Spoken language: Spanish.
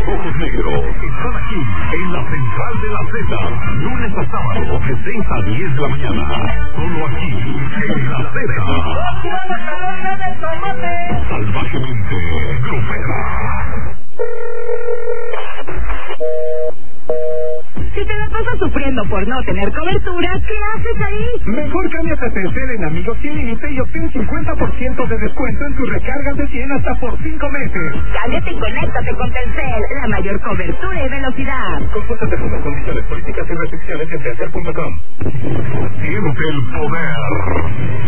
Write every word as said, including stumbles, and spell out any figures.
Ojos Negros están aquí en la Central de la Z, lunes a sábado de seis a diez de la mañana. Solo aquí en la Z. Salvajemente grupera. Si te la pasas sufriendo por no tener cobertura, ¿qué haces ahí? Mejor cámbiate a Telcel en Amigos Sin Límite y obtén cincuenta por ciento de descuento en tus recargas de cien hasta por cinco meses. Cámbiate y conéctate con Telcel, la mayor cobertura y velocidad. Consulta las condiciones, políticas y restricciones en telcel punto com. Siente el poder.